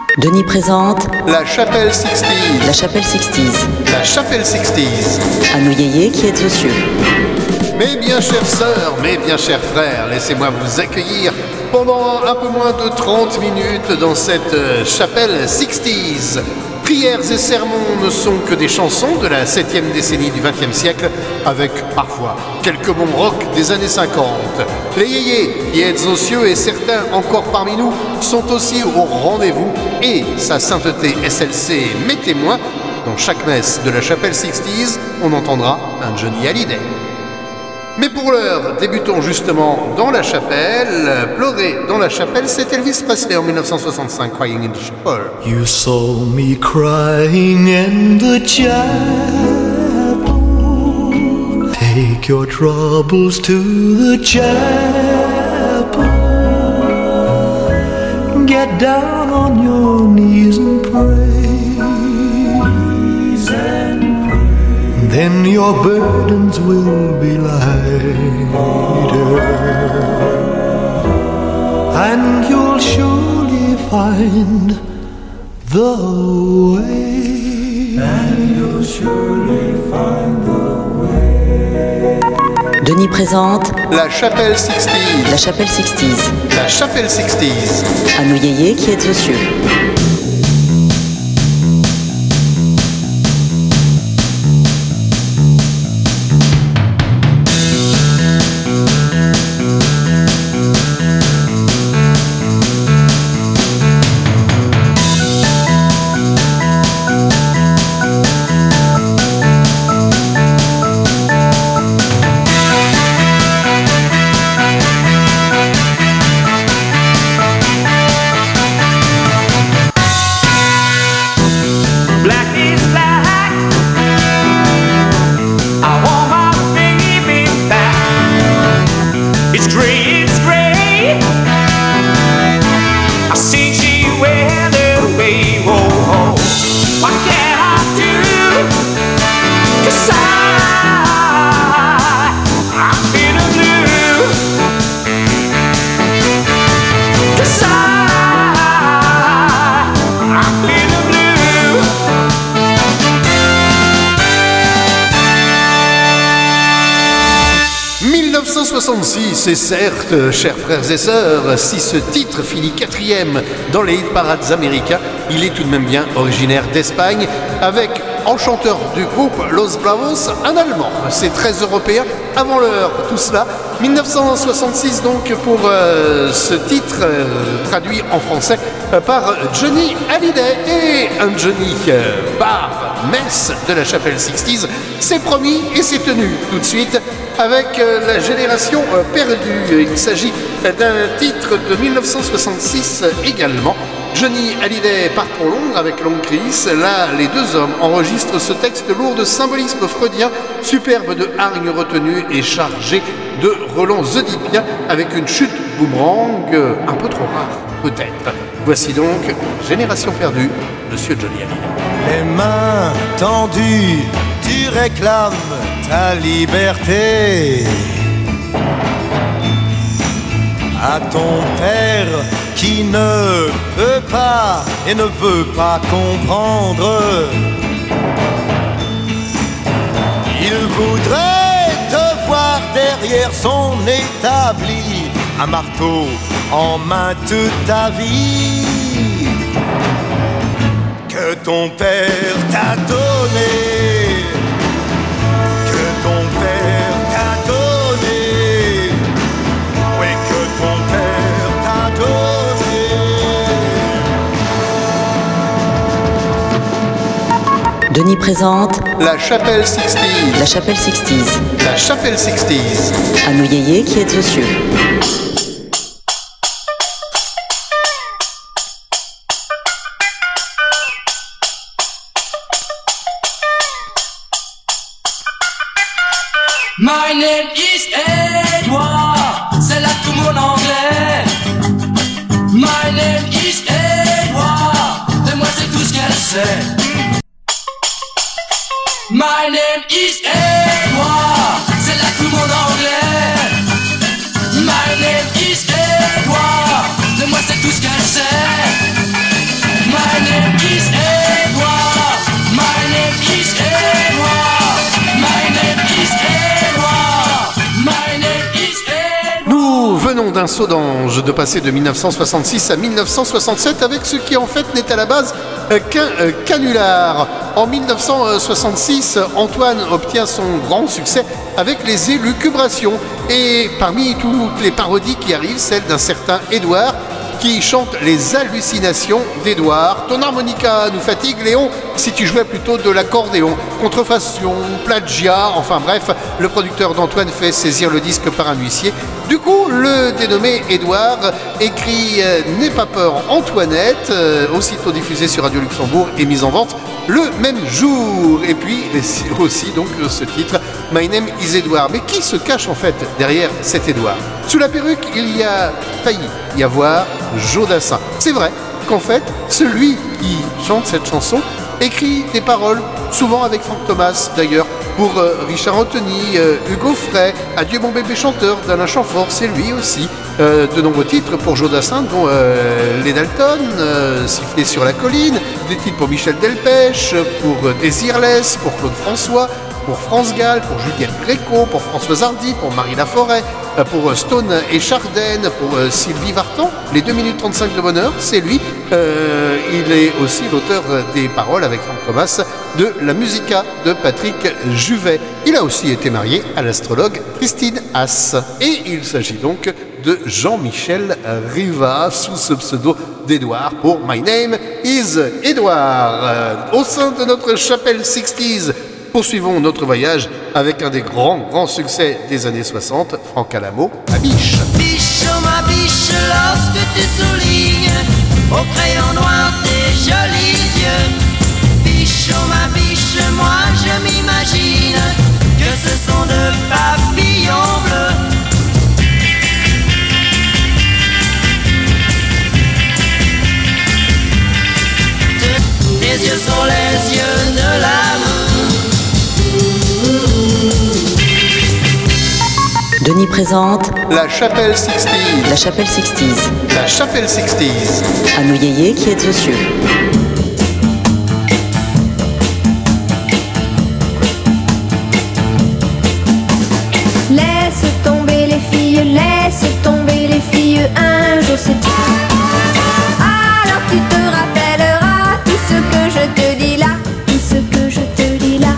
Denis présente La Chapelle Sixties. La Chapelle Sixties. La Chapelle Sixties. À nous yéyé qui êtes aux cieux. Mes bien chères sœurs, mes bien chers frères, laissez-moi vous accueillir pendant un peu moins de 30 minutes dans cette Chapelle Sixties. Prières et sermons ne sont que des chansons de la 7e décennie du XXe siècle, avec parfois quelques bons rock des années 50. Les yéyés qui êtes aux cieux et certains encore parmi nous sont aussi au rendez-vous et sa sainteté SLC met témoin. Dans chaque messe de la Chapelle Sixties, on entendra un Johnny Hallyday. Mais pour l'heure, débutons justement dans la chapelle. Pleurer dans la chapelle, c'est Elvis Presley en 1965, Crying in the Chapel. You saw me crying in the chapel. Take your troubles to the chapel. Get down on your knees and pray. Then your burdens will be lighter, and you'll surely find the way. And you'll surely find the way. Denis présente La Chapelle Sixties. La Chapelle Sixties. La Chapelle Sixties. À nous yéyé qui êtes aux cieux. Et certes, chers frères et sœurs, si ce titre finit 4e dans les hit parades américains, il est tout de même bien originaire d'Espagne, avec en chanteur du groupe Los Bravos, un Allemand. C'est très européen, avant l'heure, tout cela. 1966 donc pour ce titre traduit en français par Johnny Hallyday. Et un Johnny par messe de la Chapelle Sixties, c'est promis et c'est tenu tout de suite avec la génération perdue. Il s'agit d'un titre de 1966 également. Johnny Hallyday part pour Londres avec Long Chris. Là, les deux hommes enregistrent ce texte lourd de symbolisme freudien, superbe de hargne retenue et chargé de relents oedipiens avec une chute boomerang un peu trop rare, peut-être. Voici donc Génération perdue, Monsieur Johnny Hallyday. Les mains tendues, tu réclames ta liberté à ton père qui ne peut pas et ne veut pas comprendre. Il voudrait te voir derrière son établi, un marteau en main toute ta vie que ton père t'a donné. Denis présente La Chapelle Sixties. La Chapelle Sixties. La Chapelle Sixties. À nous yéyé qui êtes aux cieux. My name is Edward, c'est là tout mon anglais. My name is Edward, de moi c'est tout ce qu'elle sait. My name is Edward, c'est là tout mon anglais. My name is Edward, de moi c'est tout ce qu'elle sait. My d'un saut d'ange de passer de 1966 à 1967 avec ce qui en fait n'est à la base qu'un canular. En 1966, Antoine obtient son grand succès avec les élucubrations et parmi toutes les parodies qui arrivent, celle d'un certain Édouard qui chante les hallucinations d'Édouard. Ton harmonica nous fatigue, Léon, si tu jouais plutôt de l'accordéon. Contrefaçon, plagiat, enfin bref, le producteur d'Antoine fait saisir le disque par un huissier. Du coup, le dénommé Édouard écrit N'aie pas peur Antoinette, aussitôt diffusé sur Radio Luxembourg et mis en vente le même jour. Et puis aussi donc ce titre, My Name is Édouard. Mais qui se cache en fait derrière cet Édouard? Sous la perruque, il y a failli y avoir Jodassin. C'est vrai qu'en fait, celui qui chante cette chanson écrit des paroles, souvent avec Franck Thomas d'ailleurs, pour Richard Anthony, Hugo Frey, Adieu mon bébé chanteur d'Alain Chamfort, c'est lui aussi. De nombreux titres pour Jodassin, dont Les Dalton, Siffler sur la colline, des titres pour Michel Delpech, pour Désirless, pour Claude François, pour France Gall, pour Juliette Gréco, pour Françoise Hardy, pour Marie Laforêt, pour Stone et Chardenne, pour Sylvie Vartan, les 2 minutes 35 de bonheur, c'est lui. Il est aussi l'auteur des paroles avec Franck Thomas de la Musica de Patrick Juvet. Il a aussi été marié à l'astrologue Christine Haas. Et il s'agit donc de Jean-Michel Riva sous ce pseudo d'Édouard pour My Name is Édouard. Au sein de notre chapelle 60s, poursuivons notre voyage avec un des grands succès des années 60, Franck Alamo, à Biche. Biche, oh ma biche, lorsque tu soulignes au crayon noir tes jolis yeux. Biche, oh ma biche, moi je m'imagine que ce sont de papillons bleus. Tes yeux sont les yeux de l'amour. Denis présente La chapelle 60s. La chapelle 60s. La chapelle 60s. À nous yéyé qui êtes aux cieux. Laisse tomber les filles, un jour c'est tout. Alors tu te rappelleras tout ce que je te dis là, tout ce que je te dis là.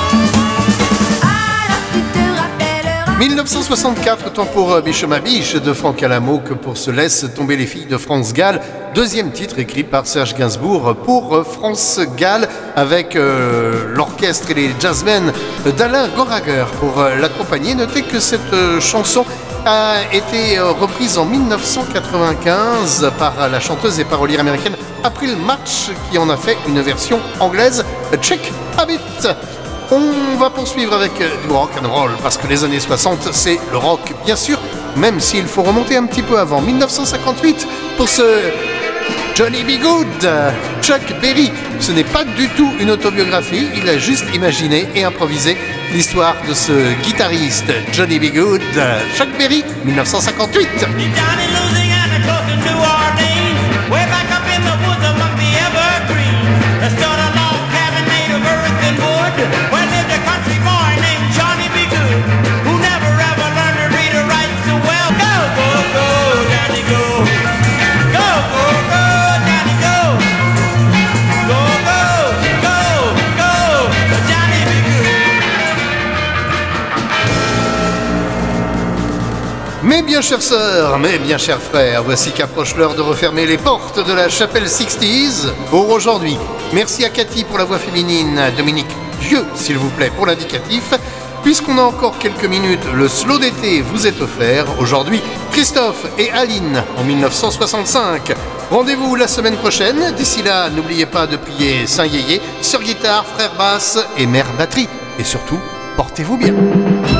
Alors tu te rappelleras. 1964, tant pour Biche ma biche de Franck Alamo que pour Se laisse tomber les filles de France Gall. Deuxième titre écrit par Serge Gainsbourg pour France Gall avec l'orchestre et les jazzmen d'Alain Goraguer pour l'accompagner. Notez que cette chanson a été reprise en 1995 par la chanteuse et parolière américaine April March qui en a fait une version anglaise, Check Habit. On va poursuivre avec du rock and roll parce que les années 60 c'est le rock bien sûr, même s'il faut remonter un petit peu avant 1958 pour ce Johnny B. Good. Chuck Berry, ce n'est pas du tout une autobiographie, il a juste imaginé et improvisé l'histoire de ce guitariste Johnny B. Good. Chuck Berry, 1958. Mes bien chères sœurs, mes bien chers frères, voici qu'approche l'heure de refermer les portes de la chapelle 60s pour aujourd'hui. Merci à Cathy pour la voix féminine, à Dominique Dieu, s'il vous plaît, pour l'indicatif. Puisqu'on a encore quelques minutes, le slow d'été vous est offert. Aujourd'hui, Christophe et Aline en 1965. Rendez-vous la semaine prochaine. D'ici là, n'oubliez pas de prier Saint Yéyé, sœur guitare, frère basse et mère batterie. Et surtout, portez-vous bien.